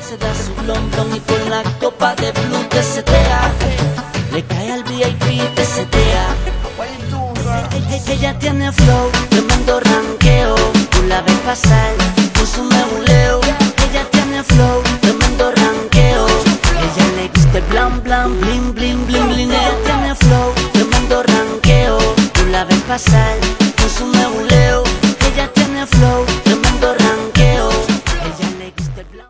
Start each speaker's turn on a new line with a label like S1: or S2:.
S1: se da su blon blon y con la copa de blue te setea. Le cae al VIP, te setea. Ella tiene flow, tremendo ranqueo. Tú la ves pasar con su nebuleo. Ella tiene flow, tremendo ranqueo. Ella le gusta el blan blan, bling bling bling bling. Ella tiene flow, tremendo ranqueo. Tú la ves pasar con su nebuleo.